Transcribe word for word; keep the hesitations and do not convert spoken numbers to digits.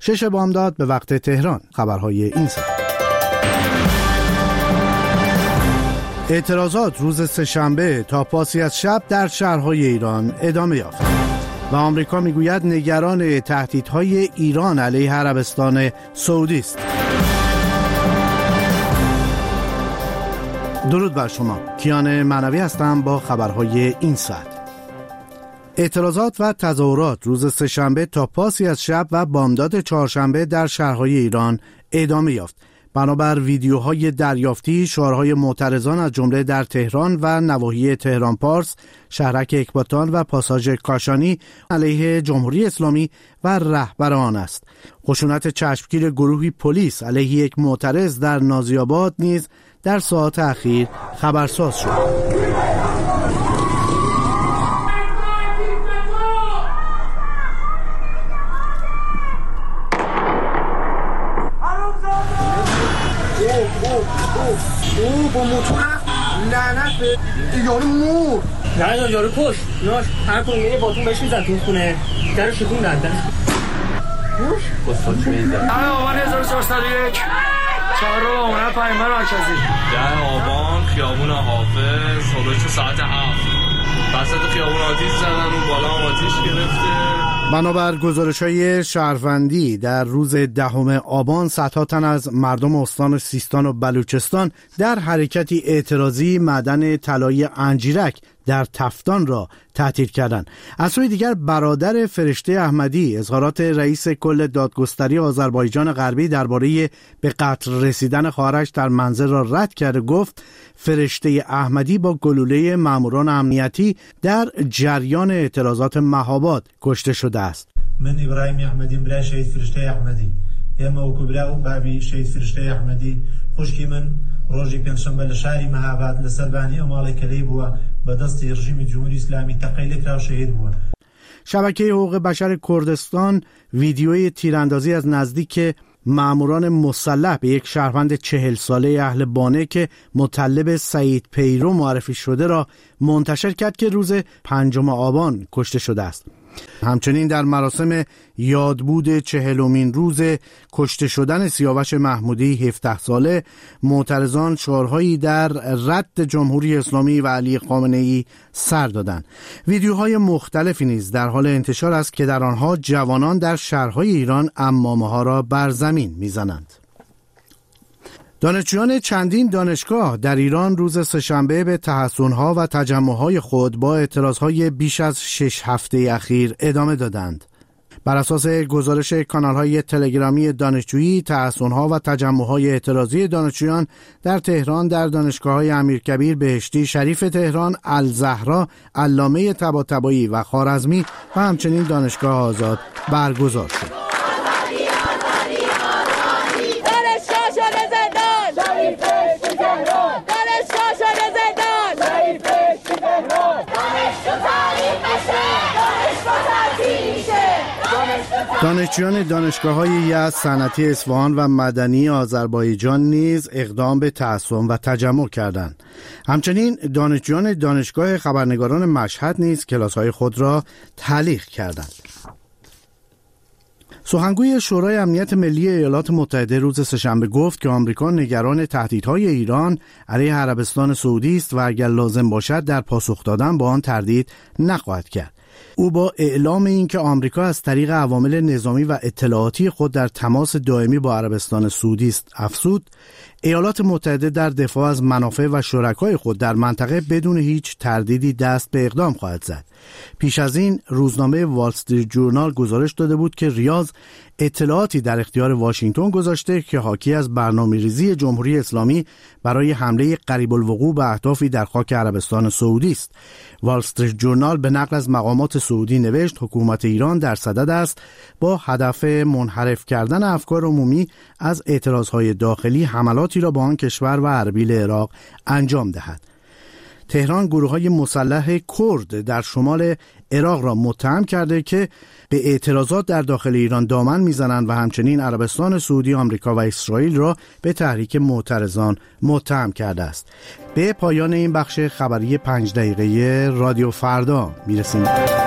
شش بامداد به وقت تهران. خبرهای این ساعت. اعتراضات روز سه‌شنبه تا پاسی از شب در شهرهای ایران ادامه یافت و آمریکا میگوید نگران تهدیدهای ایران علیه عربستان سعودی است. درود بر شما، کیان معنوی هستم با خبرهای این ساعت. اعتراضات و تظاهرات روز سه‌شنبه تا پاسی از شب و بامداد چهارشنبه در شهرهای ایران ادامه یافت. بنابر ویدیوهای دریافتی، شعارهای معترضان از جمله در تهران و نواحی تهران پارس، شهرک اکباتان و پاساژ کاشانی علیه جمهوری اسلامی و رهبر آن است. خشونت چشمگیر گروهی پلیس علیه یک معترض در نازی‌آباد نیز در ساعات اخیر خبرساز شد. او با موتور لعنت به یارو مور نه یارو کش ناش هر کنه یه باتون بهش میزد تو خونه در شکوندن در کش بسات میزد در آبان هزار و چهارصد و یک چهارم آمونه پیمبر مرکزی در آبان خیابون حافظ حدود ساعت هفت وسط خیابون آتیش زدن و بالا آتیش گرفته. بنابر گزارش‌های شهروندی در روز دهم آبان صدها تن از مردم استان سیستان و بلوچستان در حرکتی اعتراضی معدن طلایی انجیرک در تفتان را تعطیل کردند. از سوی دیگر برادر فرشته احمدی اظهارات رئیس کل دادگستری آذربایجان غربی درباره به قتل رسیدن خواهرش در منزل را رد کرده. گفت فرشته احمدی با گلوله ماموران امنیتی در جریان اعتراضات مهاباد کشته شده است. من ابراهیم احمدی برای شهید فرشته احمدی اما و کبرا و بابی شهید فرشته احمدی خوشکی من روزی پنجشنبه لشهری مهاباد لسربانی امال کلی بوا به دست رژیم جمهوری اسلامی تقیل کرد شهید بوا. شبکه حقوق بشر کردستان ویدیوی تیراندازی از نزدیک ماموران مسلح به یک شهروند چهل ساله اهل بانه که مطلب سعید پیرو معرفی شده را منتشر کرد که روز پنجم آبان کشته شده است. همچنین در مراسم یادبود چهلمین روز کشته شدن سیاوش محمودی هفده ساله معترضان شعارهایی در رد جمهوری اسلامی و علی خامنه‌ای سر دادند. ویدیوهای مختلفی نیز در حال انتشار است که در آنها جوانان در شهرهای ایران عمامه‌ها را بر زمین می‌زنند. دانشجویان چندین دانشگاه در ایران روز سه‌شنبه به تحصن‌ها و تجمع‌های خود با اعتراضهای بیش از شش هفته اخیر ادامه دادند. بر اساس گزارش کانال‌های تلگرامی دانشجویی، تحصن‌ها و تجمع‌های اعتراضی دانشجویان در تهران در دانشگاه‌های امیرکبیر، بهشتی، شریف تهران، الزهرا، علامه طباطبایی و خوارزمی و همچنین دانشگاه آزاد برگزار شد. دانشجویان دانشگاه‌های یزد، صنعتی اصفهان و مدنی آذربایجان نیز اقدام به تحصن و تجمع کردند. همچنین دانشجویان دانشگاه خبرنگاران مشهد نیز کلاس‌های خود را تعلیق کردند. سخنگوی شورای امنیت ملی ایالات متحده روز سه‌شنبه گفت که آمریکا نگران تهدیدهای ایران علیه عربستان سعودی است و اگر لازم باشد در پاسخ دادن با آن تردید نخواهد کرد. او با اعلام اینکه آمریکا از طریق عوامل نظامی و اطلاعاتی خود در تماس دائمی با عربستان سعودی است افزود ایالات متحده در دفاع از منافع و شرکای خود در منطقه بدون هیچ تردیدی دست به اقدام خواهد زد. پیش از این روزنامه وال استریت جورنال گزارش داده بود که ریاض اطلاعاتی در اختیار واشنگتن گذاشته که حاکی از برنامه‌ریزی جمهوری اسلامی برای حمله قریب الوقوع به اهدافی در خاک عربستان سعودی است. وال استریت جورنال به نقل از مقامات سعودی نوشت حکومت ایران در صدد است با هدف منحرف کردن افکار عمومی از اعتراضهای داخلی حملاتی را به آن کشور و اربیل عراق انجام دهد. تهران گروه‌های مسلح کرد در شمال عراق را متهم کرده که به اعتراضات در داخل ایران دامن میزنند و همچنین عربستان سعودی، آمریکا و اسرائیل را به تحریک معترضان متهم کرده است. به پایان این بخش خبری پنج دقیقه رادیو فردا میرسیم.